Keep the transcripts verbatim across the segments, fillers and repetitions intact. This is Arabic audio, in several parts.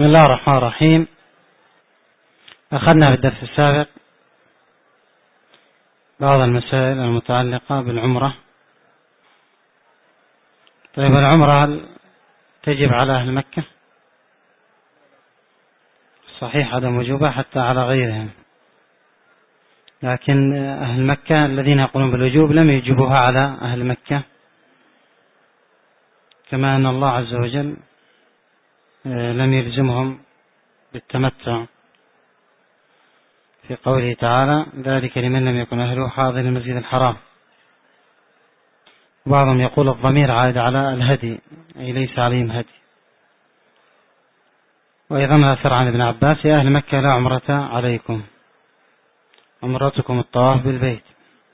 بسم الله الرحمن الرحيم. أخذنا في الدرس السابق بعض المسائل المتعلقة بالعمرة. طيب، العمرة هل تجب على أهل مكة؟ صحيح عدم وجوبها حتى على غيرهم، لكن أهل مكة الذين يقولون بالوجوب لم يجبوها على أهل مكة، كما أن الله عز وجل لم يلزمهم بالتمتع في قوله تعالى: ذلك لمن لم يكن أهله حاضر المسجد الحرام. بعضهم يقول الضمير عائد على الهدي، أي ليس عليهم هدي. وأيضا أثر عن ابن عباس: يا أهل مكة لا عمرة عليكم، عمرتكم الطواف بالبيت.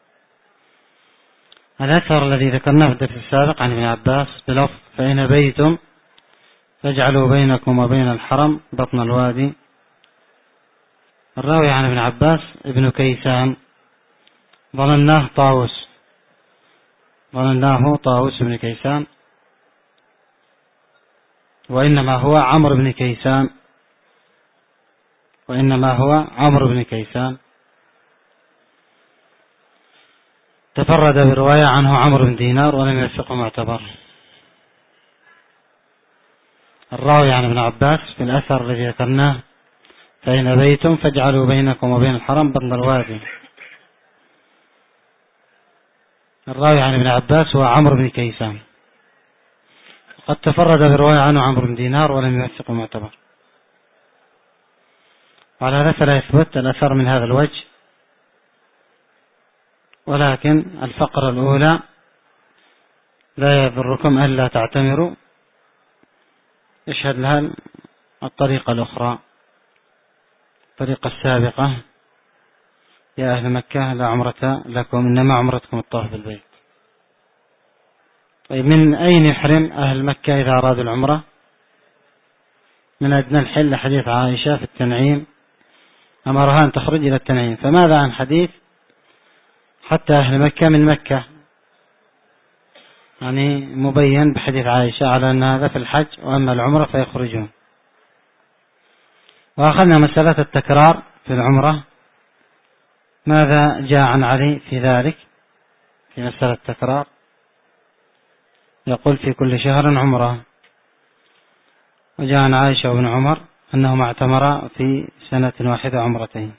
الأثر الذي ذكرناه في الدرس السابق عن ابن عباس بلفظ: فإن بيتم فاجعلوا بينكم وبين الحرم بطن الوادي. الراوي عن ابن عباس ابن كيسان، ظنناه طاووس ظنناه طاووس بن كيسان، وإنما هو عمرو بن كيسان وإنما هو عمرو بن كيسان تفرد برواية عنه عمرو بن دينار ولم يوثقه معتبر. الراوي عن ابن عباس في الأثر الذي ذكرناه: فإن بيتم فاجعلوا بينكم وبين الحرم بطن الوادي. الراوي عن ابن عباس هو عمرو بن كيسان، قد تفرد برواية عنه عمرو بن دينار ولم يوثقه معتبر. وعلى هذا فلا يثبت الأثر من هذا الوجه، ولكن الفقرة الأولى: لا يضركم ألا تعتمروا، يشهد لها الطريقة الأخرى، الطريقة السابقة: يا أهل مكة لا عمرة لكم، إنما عمرتكم الطواف بالبيت. طيب، من أين يحرم أهل مكة إذا أرادوا العمرة؟ من أدنى الحل. حديث عائشة في التنعيم أمرها أن تخرج إلى التنعيم، فماذا عن حديث حتى أهل مكة من مكة؟ يعني مبين بحديث عائشة على أن هذا في الحج، وأما العمرة فيخرجون. وأخذنا مسألة التكرار في العمرة، ماذا جاء عن علي في ذلك في مسألة التكرار؟ يقول: في كل شهر عمرة. وجاء عن عائشة وابن عمر أنهما اعتمرا في سنة واحدة عمرتين.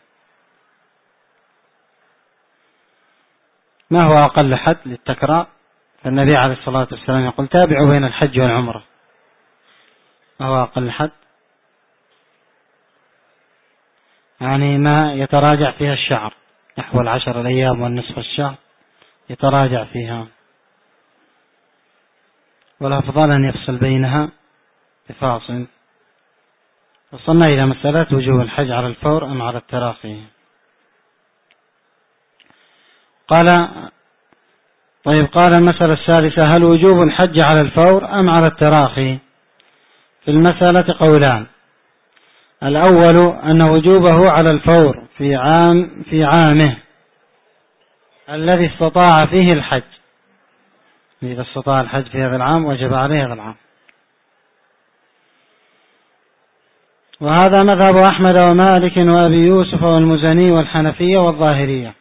ما هو أقل حد للتكرار؟ فالنبي عليه الصلاة والسلام يقول: تابعوا بين الحج والعمرة. ما هو أقل حد؟ يعني ما يتراجع فيها الشعر، نحو العشر الأيام والنصف الشهر يتراجع فيها، والأفضل أن يفصل بينها بفاصل. وصلنا إلى مسألة وجوب الحج على الفور أم على التراخي. قال: طيب، قال المسألة الثالثة: هل وجوب الحج على الفور أم على التراخي؟ في المسألة قولان: الأول أن وجوبه على الفور في عام في عامه الذي استطاع فيه الحج، إذا استطاع الحج في هذا العام وجب عليه هذا العام. وهذا مذهب أحمد ومالك وأبي يوسف والمزني والحنفية والظاهرية،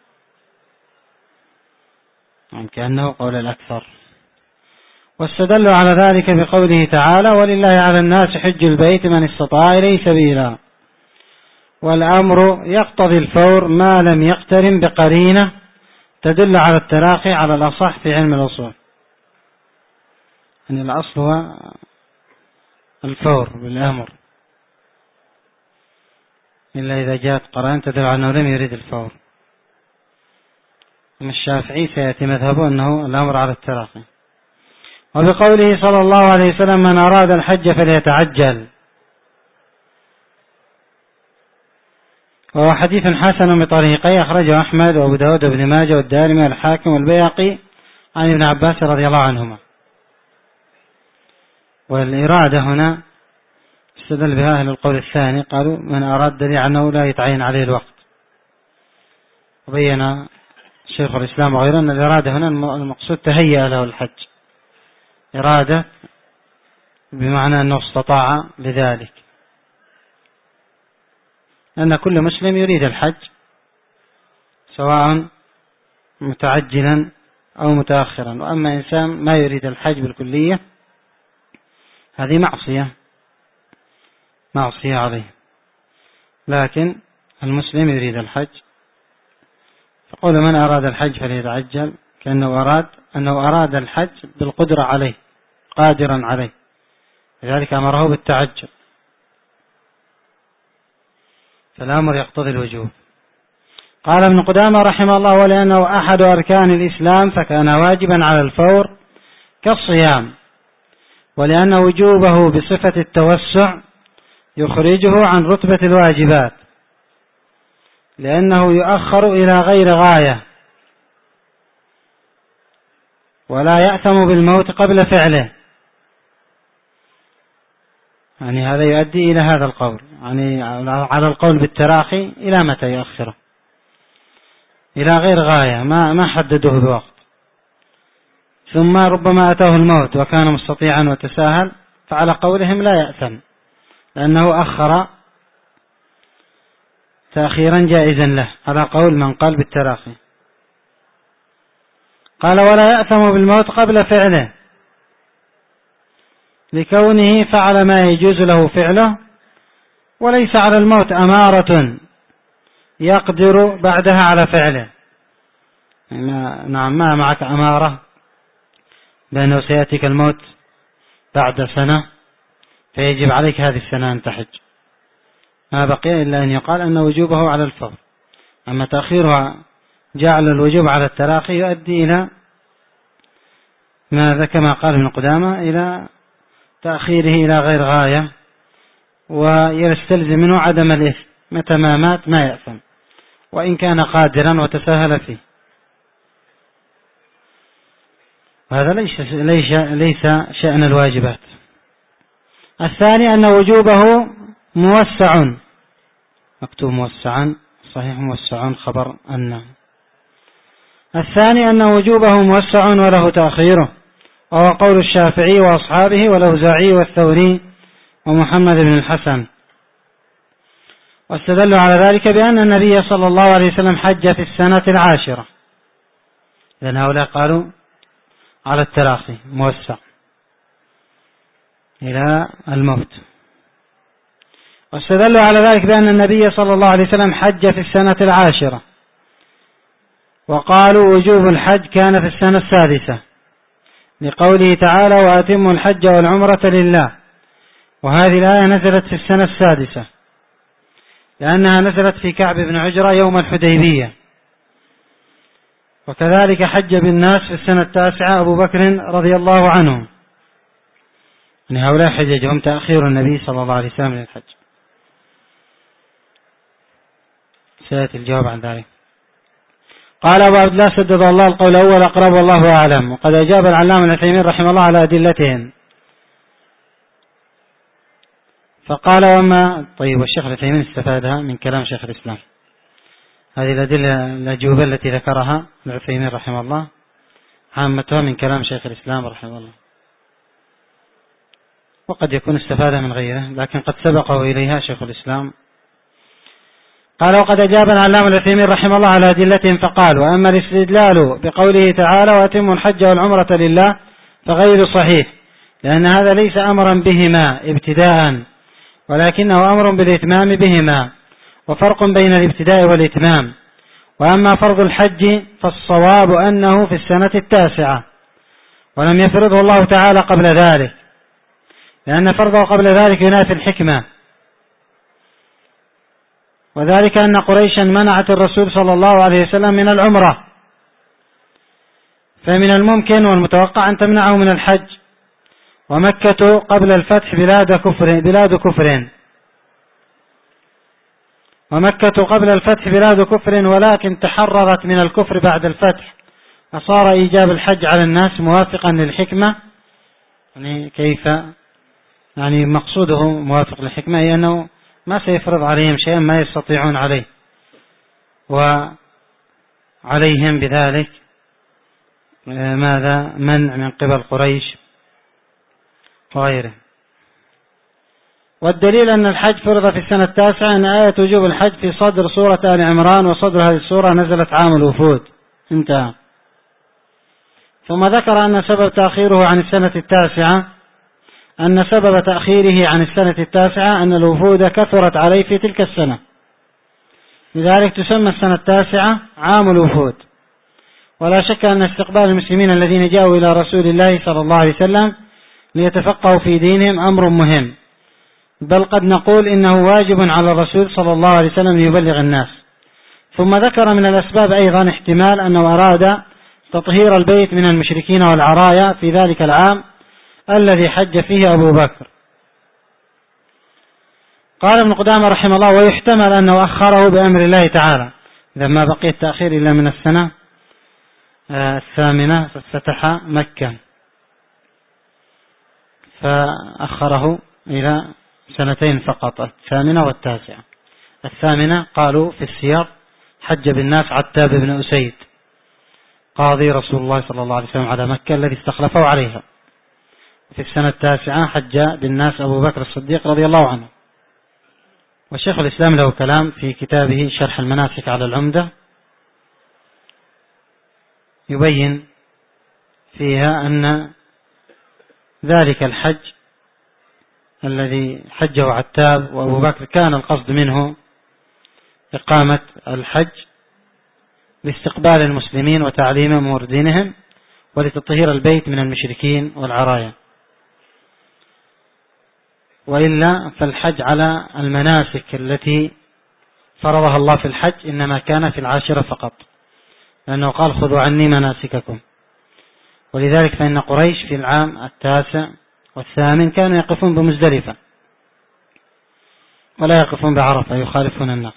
كأنه قول الأكثر. واستدلوا على ذلك بقوله تعالى: ولله على الناس حج البيت من استطاع إليه سبيلا. والأمر يقتضي الفور ما لم يقترن بقرينة تدل على التراخي على الأصح في علم الأصول. يعني الأصل هو الفور بالأمر، إلا إذا جاءت قرائن تدل على أنه لم يريد الفور. من الشافعي سيأتي مذهبه أنه الأمر على التراخي. وبقوله صلى الله عليه وسلم: من أراد الحج فليتعجل. وهو حديث حسن بطريقي، أخرجه أحمد وأبو داود وابن ماجه والدارمي والحاكم والبيهقي عن ابن عباس رضي الله عنهما. والإرادة هنا استدل بها أهل القول الثاني، قالوا: من أراد دليل أنه لا يتعين عليه الوقت. وبين شيخ الإسلام وغيره أن الإرادة هنا المقصود تهيأ له الحج، إرادة بمعنى أنه استطاع لذلك. أن كل مسلم يريد الحج سواء متعجلا أو متأخرا. وأما إنسان ما يريد الحج بالكلية هذه معصية معصية عليه، لكن المسلم يريد الحج، فقول من أراد الحج فليتعجل كأنه أراد أنه أراد الحج بالقدرة عليه، قادرا عليه، لذلك أمره بالتعجل، فالأمر يقتضي الوجوب. قال ابن قدامة رحمه الله: ولأنه أحد أركان الإسلام فكان واجبا على الفور كالصيام، ولأن وجوبه بصفة التوسع يخرجه عن رتبة الواجبات، لأنه يؤخر إلى غير غاية، ولا يأثم بالموت قبل فعله. يعني هذا يؤدي إلى هذا القول، يعني على القول بالتراخي إلى متى يؤخره؟ إلى غير غاية، ما ما حددوه بوقت، ثم ربما أتاه الموت وكان مستطيعا وتساهل، فعلى قولهم لا يأثم لأنه أخر تأخيرا جائزا له، على قول من قال بالتراخي. قال: ولا يأثم بالموت قبل فعله، لكونه فعل ما يجوز له فعله، وليس على الموت أمارة يقدر بعدها على فعله. نعم، ما معك أمارة بأنه سيأتيك الموت بعد سنة فيجب عليك هذه السنة أن تحج، ما بقي إلا أن يقال أن وجوبه على الفور. أما تأخيرها جعل الوجوب على التراخي يؤدي إلى ماذا؟ كما قال ابن قدامة: إلى تأخيره إلى غير غاية، ويستلزم منه عدم الإثم، متى ما مات ما يأثم وإن كان قادرا وتساهل فيه. وهذا ليس, ليس, ليس شأن الواجبات. الثاني أن وجوبه موسع، مكتوب موسعا، صحيح موسعا خبر أن. الثاني أن وجوبه موسع وله تأخيره، وهو قول الشافعي وأصحابه والأوزاعي والثوري ومحمد بن الحسن. واستدلوا على ذلك بأن النبي صلى الله عليه وسلم حج في السنة العاشرة، لأن هؤلاء قالوا على التراخي موسع إلى الموت. واستدلوا على ذلك بأن النبي صلى الله عليه وسلم حج في السنة العاشرة، وقالوا وجوب الحج كان في السنة السادسة، لقوله تعالى: وأتموا الحج والعمرة لله. وهذه الآية نزلت في السنة السادسة، لأنها نزلت في كعب بن عجرة يوم الحديبية. وكذلك حج بالناس في السنة التاسعة أبو بكر رضي الله عنه. من هؤلاء حججهم تأخير النبي صلى الله عليه وسلم للحج. سيأتي الجواب عن ذلك. قال أبو عبد الله سدد الله القول الأول أقرب والله أعلم. وقد أجاب العلامة ابن عثيمين رحمه الله على أدلتهم، فقال: وما طيب. والشيخ ابن عثيمين استفادها من كلام شيخ الإسلام، هذه الأدلة الأجوبة التي ذكرها ابن عثيمين رحمه الله عامتها من كلام شيخ الإسلام رحمه الله، وقد يكون استفادة من غيره، لكن قد سبقه إليها شيخ الإسلام. قال: وقد أجاب العلامة ابن عثيمين رحمه الله على أدلتهم فقال: وأما الاستدلال بقوله تعالى: وأتموا الحج والعمرة لله، فغير صحيح، لأن هذا ليس أمرا بهما ابتداء، ولكنه أمر بالإتمام بهما، وفرق بين الابتداء والإتمام. وأما فرض الحج فالصواب أنه في السنة التاسعة، ولم يفرضه الله تعالى قبل ذلك، لأن فرضه قبل ذلك ينافي الحكمة، وذلك أن قريشا منعت الرسول صلى الله عليه وسلم من العمرة، فمن الممكن والمتوقع أن تمنعه من الحج. ومكة قبل الفتح بلاد كفر بلاد كفر ومكة قبل الفتح بلاد كفر ولكن تحررت من الكفر بعد الفتح، فصار إيجاب الحج على الناس موافقا للحكمة. يعني كيف؟ يعني مقصوده موافق للحكمة، هي أنه ما سيفرض عليهم شيئا ما يستطيعون عليه، وعليهم بذلك ماذا؟ منع من قبل قريش وغيره. والدليل أن الحج فرض في السنة التاسعة أن آية وجوب الحج في صدر سورة آل عمران، وصدر هذه السورة نزلت عام الوفود. انتهى. ثم ذكر أن سبب تأخيره عن السنة التاسعة أن سبب تأخيره عن السنة التاسعة أن الوفود كثرت عليه في تلك السنة، لذلك تسمى السنة التاسعة عام الوفود. ولا شك أن استقبال المسلمين الذين جاءوا إلى رسول الله صلى الله عليه وسلم ليتفقهوا في دينهم أمر مهم، بل قد نقول إنه واجب على الرسول صلى الله عليه وسلم أن يبلغ الناس. ثم ذكر من الأسباب أيضا احتمال أنه أراد تطهير البيت من المشركين والعرايا في ذلك العام الذي حج فيه أبو بكر. قال ابن قدامة رحمه الله: ويحتمل أنه أخره بأمر الله تعالى، إذا ما بقي التأخير إلا من السنة الثامنة فافتتح مكة، فأخره إلى سنتين فقط، الثامنة والتاسعة. الثامنة قالوا في السياق حج بالناس عتاب بن أسيد قاضي رسول الله صلى الله عليه وسلم على مكة الذي استخلفه عليها. في السنة التاسعة حج بالناس أبو بكر الصديق رضي الله عنه. والشيخ الإسلام له كلام في كتابه شرح المناسك على العمدة يبين فيها أن ذلك الحج الذي حجه عتاب وأبو بكر كان القصد منه إقامة الحج لاستقبال المسلمين وتعليم أمور دينهم ولتطهير البيت من المشركين والعرايا، وإلا فالحج على المناسك التي فرضها الله في الحج إنما كان في العاشرة فقط، لأنه قال: خذوا عني مناسككم. ولذلك فإن قريش في العام التاسع والثامن كانوا يقفون بمزدلفة ولا يقفون بعرفة، يخالفون الناس.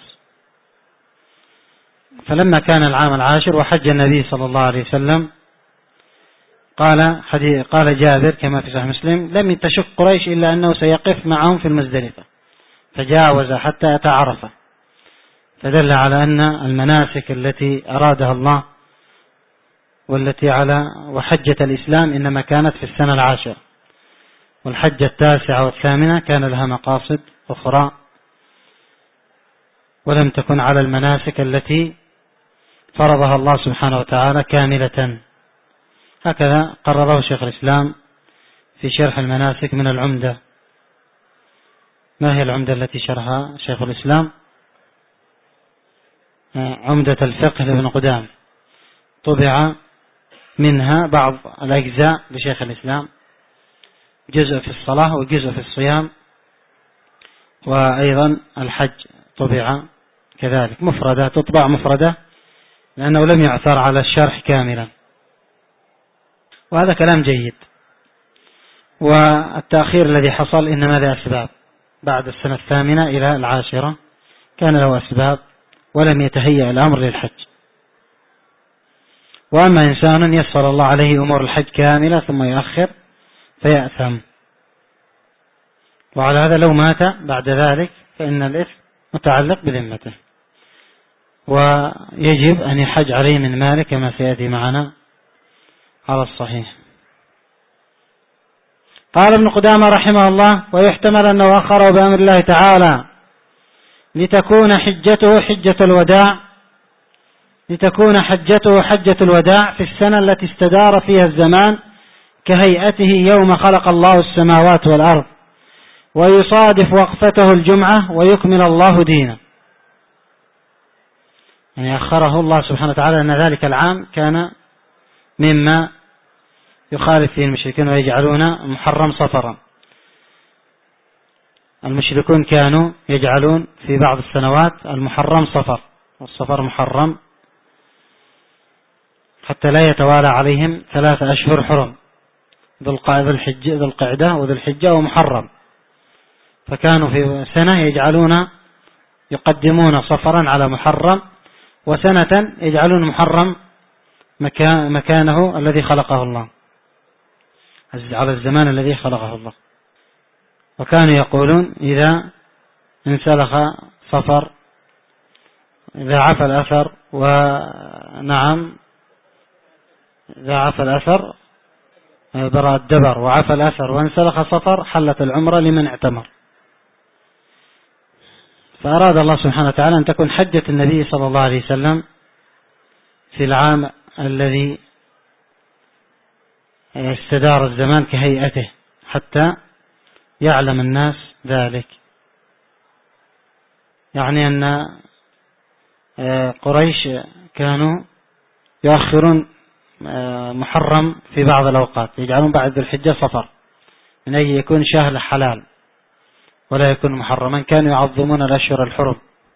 فلما كان العام العاشر وحج النبي صلى الله عليه وسلم قال حديث قال جابر كما في صحيح مسلم: لم تشك قريش إلا أنه سيقف معهم في المزدلفة، فجاوز حتى أتى عرفة، فدل على أن المناسك التي أرادها الله والتي على وحجة الإسلام إنما كانت في السنة العاشرة، والحجة التاسعة والثامنة كان لها مقاصد أخرى ولم تكن على المناسك التي فرضها الله سبحانه وتعالى كاملة. هكذا قرره شيخ الإسلام في شرح المناسك من العمدة. ما هي العمدة التي شرحها شيخ الإسلام؟ عمدة الفقه لابن قدامة، طبع منها بعض الأجزاء لشيخ الإسلام، جزء في الصلاة وجزء في الصيام، وأيضا الحج طبع كذلك مفردة، تطبع مفردة لأنه لم يعثر على الشرح كاملا، وهذا كلام جيد. والتأخير الذي حصل إنما له أسباب، بعد السنة الثامنة إلى العاشرة كان له أسباب ولم يتهيأ الأمر للحج. وأما إنسان يسر الله عليه أمور الحج كاملة ثم يؤخر فيأثم، وعلى هذا لو مات بعد ذلك فإن الإثم متعلق بذمته، ويجب أن يحج عليه من ماله كما سيأتي معنا على الصحيح. قال ابن قدامة رحمه الله: ويحتمل أنه أخره بأمر الله تعالى لتكون حجته حجة الوداع لتكون حجته حجة الوداع في السنة التي استدار فيها الزمان كهيئته يوم خلق الله السماوات والأرض، ويصادف وقفته الجمعة ويكمل الله دينه. يعني أخره الله سبحانه وتعالى أن ذلك العام كان مما يخالف فيه المشركين ويجعلون محرم صفرا. المشركون كانوا يجعلون في بعض السنوات المحرم صفر، والصفر محرم حتى لا يتوالى عليهم ثلاثة أشهر حرم، ذو القعدة وذو الحجة ومحرم، فكانوا في سنة يجعلون يقدمون صفرا على محرم، وسنة يجعلون محرم مكانه الذي خلقه الله، على الزمان الذي خلقه الله. وكانوا يقولون إذا انسلخ صفر، إذا عفى الأثر، ونعم إذا عفى الأثر برأ الدبر، وعفى الأثر وانسلخ صفر حلت العمرة لمن اعتمر. فأراد الله سبحانه وتعالى أن تكون حجة النبي صلى الله عليه وسلم في العام الذي استدار الزمان كهيئته حتى يعلم الناس ذلك. يعني أن قريش كانوا يؤخرون محرم في بعض الأوقات، يجعلون بعد ذي الحجة صفر من أجل يكون شهر حلال ولا يكون محرما. كانوا يعظمون الأشهر الحرم.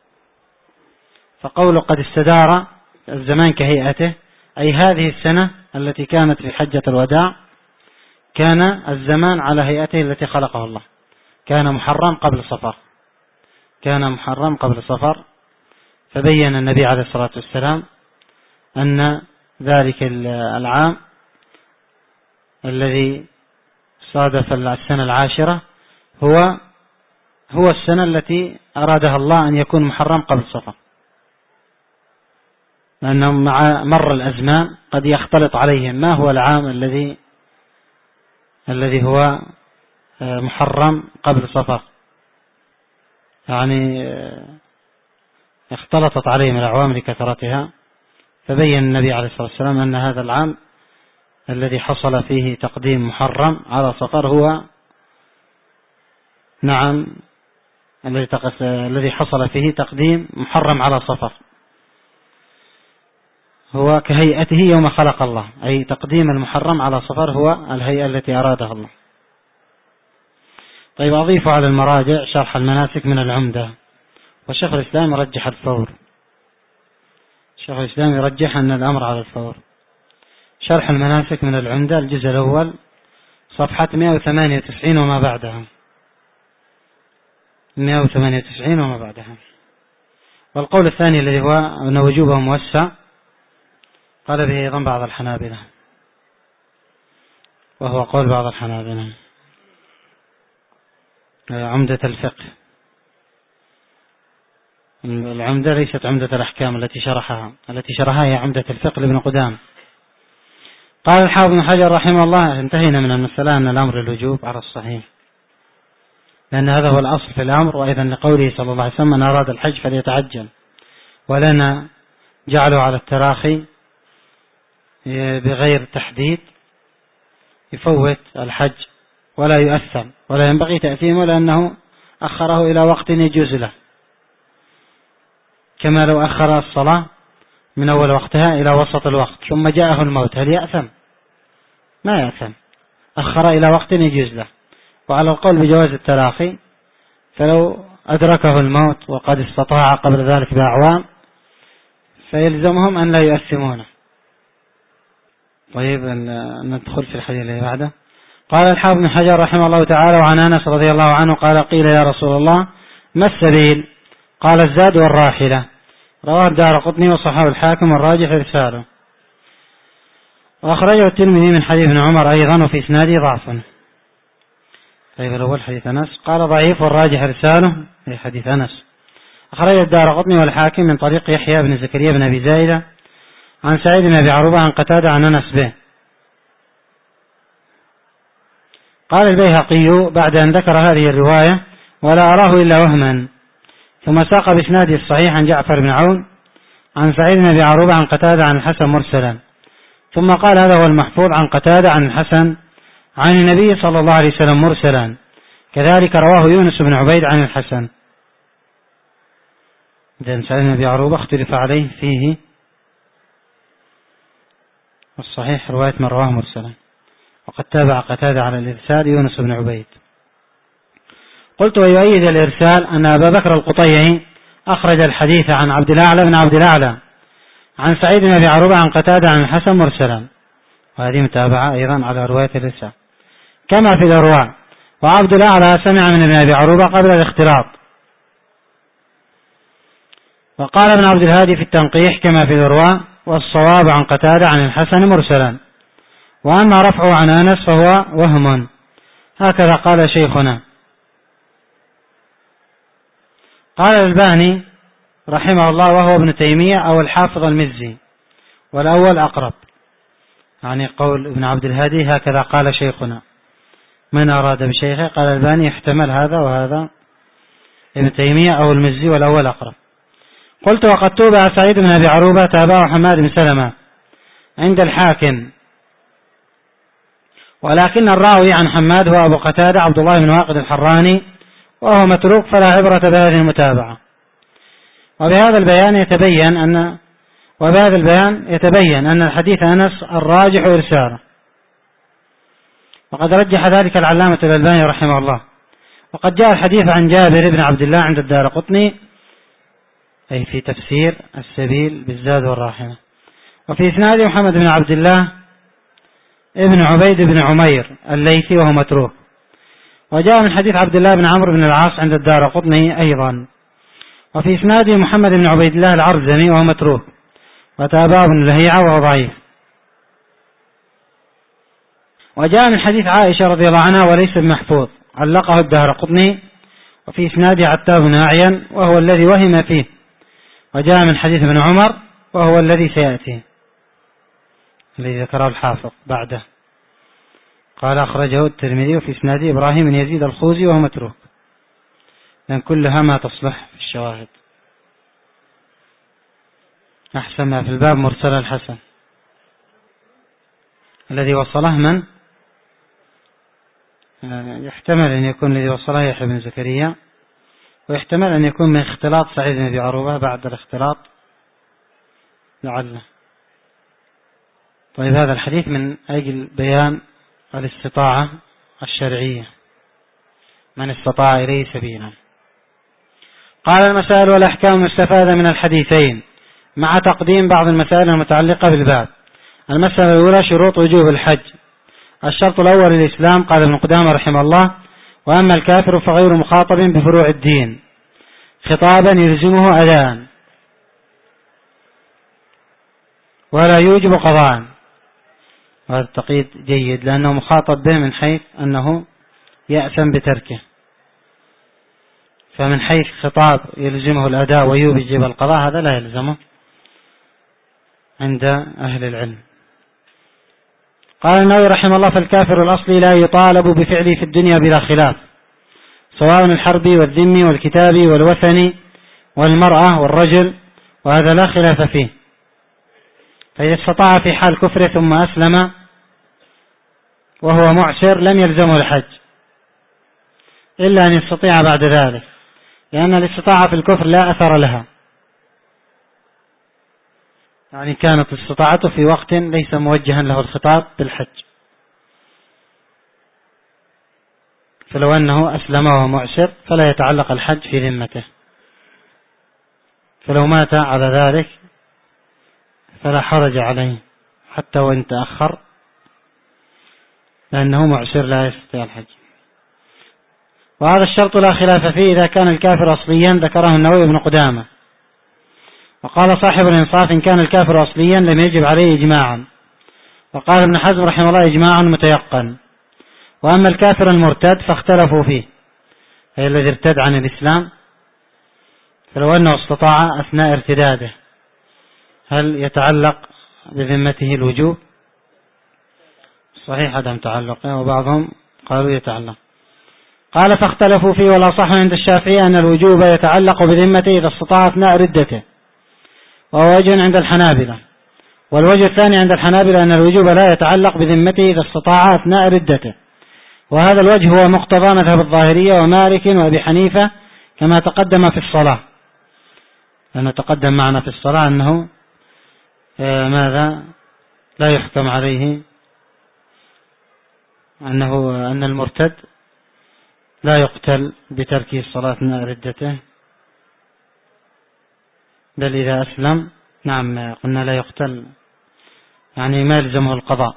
فقوله قد استدار الزمان كهيئته، أي هذه السنة التي كانت في حجة الوداع كان الزمان على هيئته التي خلقه الله، كان محرم قبل صفر، كان محرم قبل صفر. فبين النبي عليه الصلاة والسلام أن ذلك العام الذي صادف السنة العاشرة هو هو السنة التي أرادها الله أن يكون محرم قبل صفر، لأنهم مع مر الأزمان قد يختلط عليهم ما هو العام الذي الذي هو محرم قبل صفر، يعني اختلطت عليهم الأعوام لكثرتها. فبين النبي عليه الصلاة والسلام أن هذا العام الذي حصل فيه تقديم محرم على صفر هو نعم الذي حصل فيه تقديم محرم على صفر هو كهيئته يوم خلق الله، أي تقديم المحرم على صفر هو الهيئة التي أرادها الله. طيب، أضيف على المراجع شرح المناسك من العمدة، والشيخ الإسلام يرجح الفور. الشيخ الإسلام يرجح أن الأمر على الفور. شرح المناسك من العمدة الجزء الأول صفحة مئة وثمانية وتسعين وما بعدها، مئة وثمانية وتسعين وما بعدها. والقول الثاني الذي هو أن وجوبه موسع قال به أيضا بعض الحنابلة، وهو قول بعض الحنابلة. عمدة الفقه، العمدة ليست عمدة الأحكام التي شرحها، التي شرحها هي عمدة الفقه لابن قدامة. قال الحافظ بن حجر رحمه الله: انتهينا من المسألة أن الأمر الوجوب على الصحيح، لأن هذا هو الأصل في الأمر. وأيضا لقوله صلى الله عليه وسلم: من أراد الحج فليتعجل، ولنا جعله على التراخي بغير تحديد، يفوت الحج ولا يؤثم ولا ينبغي تأثيمه، لأنه أخره إلى وقت يجوز له، كما لو أخر الصلاة من أول وقتها إلى وسط الوقت ثم جاءه الموت، هل يأثم؟ ما يأثم، أخر إلى وقت يجوز له. وعلى القول بجواز التراخي، فلو أدركه الموت وقد استطاع قبل ذلك بأعوام فيلزمهم أن لا يؤثمونه. طيب، ندخل في الحديث الذي بعده. قال الحافظ بن حجر رحمه الله تعالى: وعن أنس رضي الله عنه قال: قيل يا رسول الله ما السبيل؟ قال: الزاد والراحلة. رواه الدارقطني وصححه الحاكم والراجح إرساله. وأخرجه الترمذي من حديث ابن عمر أيضا، وفي إسناده ضعف. طيب، الأول حديث أنس قال ضعيف والراجح إرساله، في حديث أنس. أخرجه الدارقطني والحاكم من طريق يحيى بن زكريا بن أبي زايدة عن سعيد بن أبي عروبة عن قتادة عن أنس به. قال البيهقي بعد أن ذكر هذه الرواية: ولا أراه إلا وهما، ثم ساق بإسناده الصحيح عن جعفر بن عون عن سعيد بن أبي عروبة عن قتادة عن الحسن مرسلا، ثم قال: هذا هو المحفوظ عن قتادة عن الحسن عن النبي صلى الله عليه وسلم مرسلا، كذلك رواه يونس بن عبيد عن الحسن. إذن سعيد بن أبي عروبة اختلف عليه فيه، والصحيح رواية من رواه مرسلا، وقد تابع قتادة على الإرسال يونس بن عبيد. قلت: ويؤيد الإرسال أن أبا بكر القطيعي أخرج الحديث عن عبد الأعلى بن عبد الأعلى عن سعيد بن أبي عروبة عن قتادة عن الحسن مرسلا، وهذه متابعة أيضا على رواية الإرسال كما في الأرواع. وعبد الأعلى سمع من ابن أبي عروبة قبل الاختلاط. وقال ابن عبد الهادي في التنقيح كما في الأرواع: والصواب عن قتادة عن الحسن مرسلا، وأما رفعه عن أنس فهو وهم، هكذا قال شيخنا. قال الألباني رحمه الله: وهو ابن تيمية أو الحافظ المزي، والأول أقرب، يعني قول ابن عبد الهادي هكذا قال شيخنا. من أراد بشيخه قال الألباني يحتمل هذا وهذا ابن تيمية أو المزي والأول أقرب. قلت وقد توبع سعيد بن أبي عروبة تابعه حماد بن سلمة عند الحاكم، ولكن الراوي عن حماد هو أبو قتادة عبد الله بن واقد الحراني وهو متروك فلا عبرة بهذه المتابعة. وبهذا البيان يتبين أن وبهذا البيان يتبين أن الحديث أنس الراجح إرساله، وقد رجح ذلك العلامة الألباني رحمه الله. وقد جاء الحديث عن جابر بن عبد الله عند الدارقطني أي في تفسير السبيل بالزاد والراحمة، وفي إسناد محمد بن عبد الله ابن عبيد بن عمير الليثي وهو متروك. وجاء من حديث عبد الله بن عمرو بن العاص عند الدارقطني أيضا، وفي إسناده محمد بن عبيد الله العرزمي وهو متروك، وتابعه ابن لهيعة وهو ضعيف. وجاء من حديث عائشة رضي الله عنها وليس بمحفوظ علقه الدارقطني، وفي إسناده عتاب بن أعين وهو الذي وهم فيه. وجاء من حديث ابن عمر وهو الذي سيأتي الذي ذكره الحافظ بعده، قال أخرجه الترمذي وفي إسناده إبراهيم بن يزيد الخوزي وهو متروك، لأن كلها ما تصلح في الشواهد. أحسن ما في الباب مرسل الحسن الذي وصله من يحتمل أن يكون الذي وصله يحيى بن زكريا، ويحتمل أن يكون من اختلاط سعيد بن أبي عروبة بعد الاختلاط لعله. طيب هذا الحديث من أجل بيان الاستطاعة الشرعية، من استطاع إليه سبيلا. قال المسائل والأحكام المستفادة من الحديثين مع تقديم بعض المسائل المتعلقة بالباب. المسألة الأولى شروط وجوب الحج. الشرط الأول الإسلام، قال ابن قدامة رحمه الله: وأما الكافر فغير مخاطب بفروع الدين خطابا يلزمه أداء ولا يوجب قضاء. وهذا التقييد جيد لأنه مخاطب به من حيث أنه يأثم بتركه، فمن حيث خطاب يلزمه الأداء ويوجب القضاء هذا لا يلزمه عند أهل العلم. قال النووي رحمه الله: فالكافر الأصلي لا يطالب بفعله في الدنيا بلا خلاف، سواء الحربي والذمي والكتابي والوثني والمرأة والرجل، وهذا لا خلاف فيه. فإذا استطاع في حال كفره ثم أسلم وهو معسر لم يلزمه الحج إلا أن يستطيع بعد ذلك، لأن الاستطاعة في الكفر لا أثر لها، يعني كانت استطاعته في وقت ليس موجها له الخطاب بالحج. فلو أنه أسلم وهو معسر فلا يتعلق الحج في ذمته، فلو مات على ذلك فلا حرج عليه حتى وإن تأخر، لأنه معسر لا يستطيع الحج. وهذا الشرط لا خلاف فيه إذا كان الكافر أصليا، ذكره النووي ابن قدامة. وقال صاحب الإنصاف: إن كان الكافر أصليا لم يجب عليه إجماعا. وقال ابن حزم رحمه الله: إجماع متيقن. وأما الكافر المرتد فاختلفوا فيه، أي الذي ارتد عن الإسلام، فلو أنه استطاع أثناء ارتداده هل يتعلق بذمته الوجوب؟ صحيح عدم تعلقه، وبعضهم قالوا يتعلق. قال: فاختلفوا فيه، والأصح عند الشافعي أن الوجوب يتعلق بذمته إذا استطاع أثناء ردته، وهو وجه عند الحنابلة. والوجه الثاني عند الحنابلة أن الوجوب لا يتعلق بذمته إذا استطاع أثناء ردته، وهذا الوجه هو مقتضى مذهب الظاهرية ومالك وأبي حنيفة كما تقدم في الصلاة، لأنه تقدم معنا في الصلاة أنه ماذا لا يحكم عليه، أنه أن المرتد لا يقتل بترك الصلاة أثناء ردته، بل إذا أسلم نعم قلنا لا يقتل، يعني ما يلزمه القضاء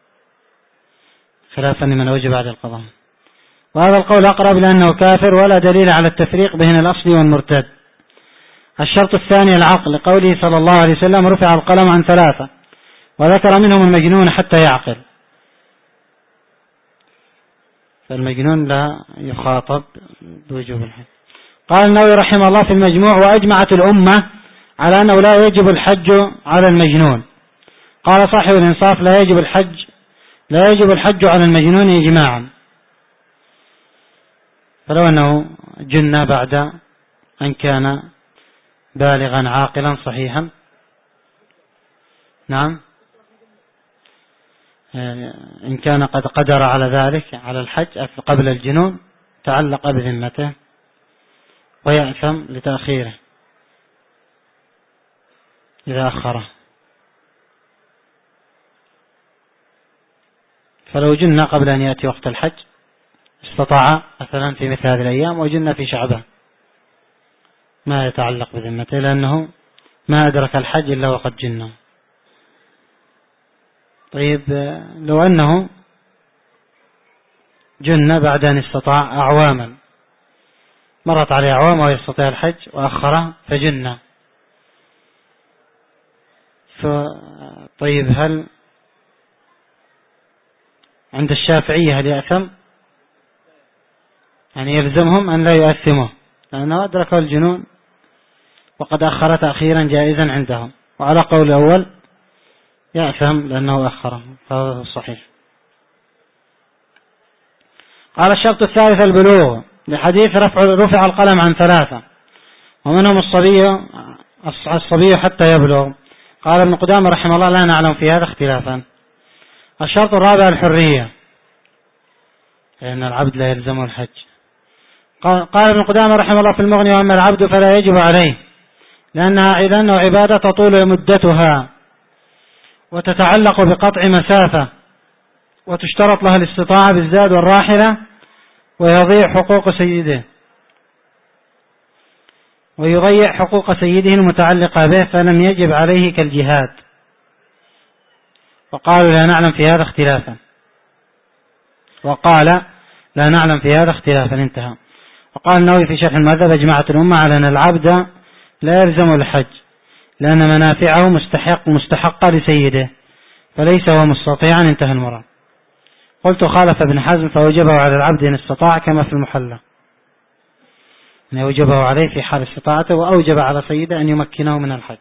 خلافا لمن وجب على القضاء. وهذا القول أقرب لأنه كافر، ولا دليل على التفريق بين الأصل والمرتد. الشرط الثاني العقل، لقوله صلى الله عليه وسلم: رفع القلم عن ثلاثة، وذكر منهم المجنون حتى يعقل. فالمجنون لا يخاطب بوجوب الحج. قال النووي رحمه الله في المجموع: وأجمعت الأمة على أنه لا يجب الحج على المجنون. قال صاحب الإنصاف: لا يجب الحج لا يجب الحج على المجنون إجماعا، فلو أنه جن بعد أن كان بالغا عاقلا صحيحا. نعم، إن كان قد قدر على ذلك على الحج قبل الجنون تعلق بذمته ويأثم لتأخيره إذا أخره. فلو جن قبل أن يأتي وقت الحج استطاع مثلا في مثل هذه الأيام وجن في شعبان ما يتعلق بذمته لأنه ما أدرك الحج إلا وقد جنه. طيب لو أنه جن بعد أن استطاع أعواما، مرت عليه أعوام ويستطيع الحج وأخره فجن، طيب هل عند الشافعية هل يأثم؟ يعني يلزمهم أن لا يؤثمه لأنه أدرك الجنون وقد أخر تأخيرا جائزا عندهم، وعلى قول الأول يأثم لأنه أخره، فهذا صحيح. قال الشرط الثالث البلوغ، لحديث رفع رفع القلم عن ثلاثة ومنهم الصبي الصبي حتى يبلغ. قال ابن قدامة رحمه الله لا نعلم في هذا اختلافا. الشرط الرابع الحرية، لأن العبد لا يلزمه الحج. قال ابن قدامة رحمه الله في المغني وأما العبد فلا يجب عليه لأنها لأنه عبادة تطول مدتها وتتعلق بقطع مسافة وتشترط لها الاستطاعة بالزاد والراحلة ويضيع حقوق سيده ويضيع حقوق سيده المتعلقة به فلم يجب عليه كالجهاد. وقالوا لا نعلم في هذا اختلافا وقال لا نعلم في هذا اختلافا انتهى. وقال النووي في شرح المذهب اجمعت الأمة على أن العبد لا يلزم الحج لأن منافعه مستحق مستحقة لسيده فليس هو مستطيعا انتهى المراد. قلت خالف ابن حزم فوجبه على العبد إن استطاع كما في المحلى، أن يوجبه عليه في حال استطاعته وأوجب على سيده أن يمكنه من الحج.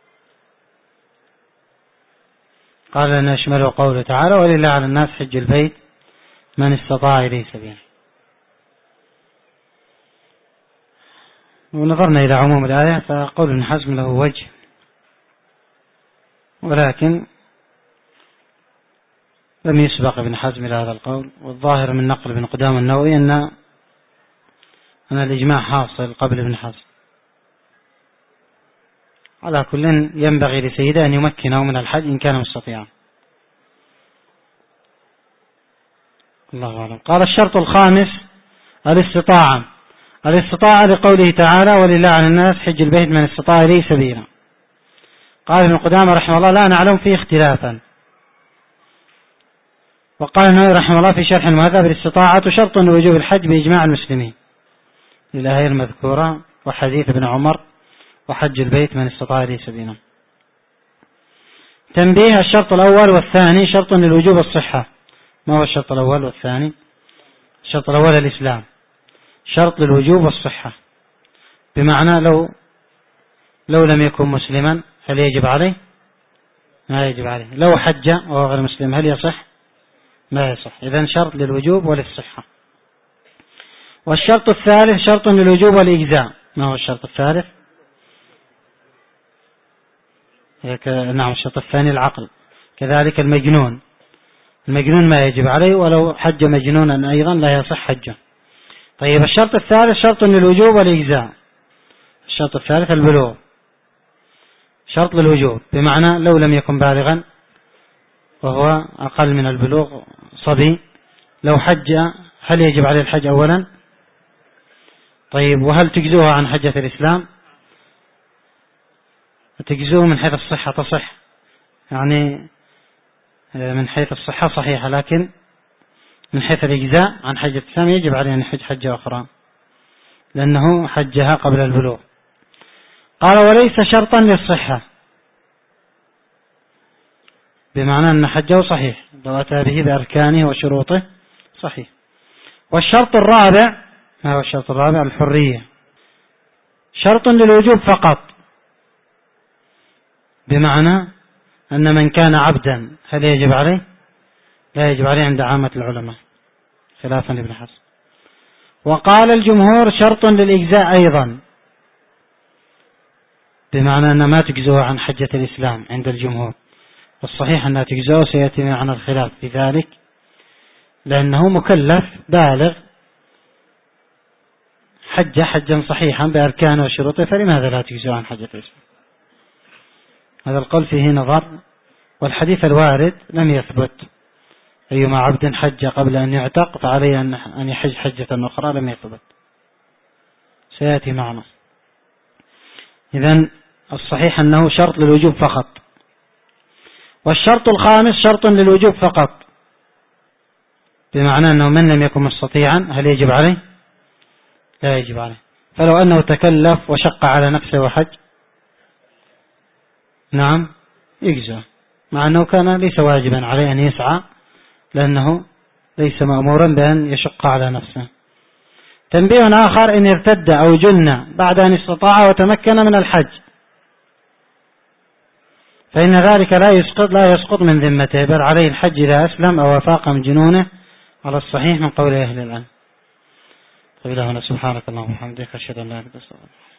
قال لن يشمله قوله تعالى ولله على الناس حج البيت من استطاع إليه سبيلا. ونظرنا إلى عموم الآية فقول ابن حزم له وجه، ولكن لم يسبق ابن حزم إلى هذا القول، والظاهر من نقل ابن قدامة النووي أن أن الإجماع حاصل قبل ابن حزم. على كل ينبغي لسيده أن يمكنه من الحج إن كان مستطيعا. الله أعلم. قال الشرط الخامس الاستطاعة. الاستطاعة لقوله تعالى ولله على الناس حج البيت من استطاع إليه سبيلا. قال ابن قدامة رحمه الله لا نعلم فيه اختلافا. وقال النووي رحمه الله في شرح المذهب الاستطاعة شرط لوجوب الحج بإجماع المسلمين للآية المذكورة وحديث ابن عمر وحج البيت من استطاع إليه سبيلا. تنبيه الشرط الأول والثاني شرط للوجوب الصحة. ما هو الشرط الأول والثاني؟ الشرط الأول الإسلام، شرط للوجوب والصحة، بمعنى لو لو لم يكن مسلما هل يجب عليه؟ ما يجب عليه. لو حج وهو غير مسلم هل يصح؟ ما يصح. إذن شرط للوجوب وللصحة. والشرط الثالث شرط للوجوب والإجزاء. ما هو الشرط الثالث؟ نعم الشرط الثاني العقل. كذلك المجنون، المجنون ما يجب عليه ولو حج مجنونا أيضا لا يصح حجه. طيب الشرط الثالث شرط للوجوب والإجزاء. الشرط الثالث البلوغ، شرط للوجوب بمعنى لو لم يكن بالغا وهو أقل من البلوغ صبي لو حج هل يجب عليه الحج أولا؟ طيب وهل تجزوه عن حجة الإسلام؟ تجزوه من حيث الصحة تصح، يعني من حيث الصحة صحيحة، لكن من حيث الإجزاء عن حجة الإسلام يجب عليه أن يحج حجة أخرى لأنه حجها قبل البلوغ. قال وليس شرطا للصحة بمعنى أن حجه صحيح لو أتى به بأركانه وشروطه صحيح. والشرط الرابع، ما هو الشرط الرابع؟ الحرية، شرط للوجوب فقط بمعنى أن من كان عبدا هل يجب عليه؟ لا يجب عليه عند عامة العلماء خلافا لابن حزم. وقال الجمهور شرط للإجزاء أيضا بمعنى أنها ما تجزئه عن حجة الإسلام عند الجمهور، والصحيح أنها تجزئه، سيأتي معنا الخلاف في ذلك، لأنه مكلف بالغ حج حجا صحيحا بأركانه وشروطه، فلماذا لا تجزئه عن حجة الإسلام؟ هذا القول فيه نظر، والحديث الوارد لم يثبت. أيما عبد حج قبل أن يعتق فعليه أن يحج حجة أخرى، لم يثبت، سيأتي معنا. إذن الصحيح أنه شرط للوجوب فقط. والشرط الخامس شرط للوجوب فقط، بمعنى أنه من لم يكن مستطيعا هل يجب عليه؟ لا يجب عليه. فلو أنه تكلف وشق على نفسه وحج، نعم يجزى، مع أنه كان ليس واجبا عليه أن يسعى، لأنه ليس مأمورا بأن يشق على نفسه. تنبيه آخر: إن ارتد أو جن بعد أن استطاع وتمكن من الحج، فإن ذلك لا يسقط لا يسقط من ذمته، بل عليه الحج إذا أسلم أو وفاق من جنونه، على الصحيح من قول أهل العلم. طيب، هنا سبحانك اللهم وبحمدك، أشهد أن لا إله إلا أنت.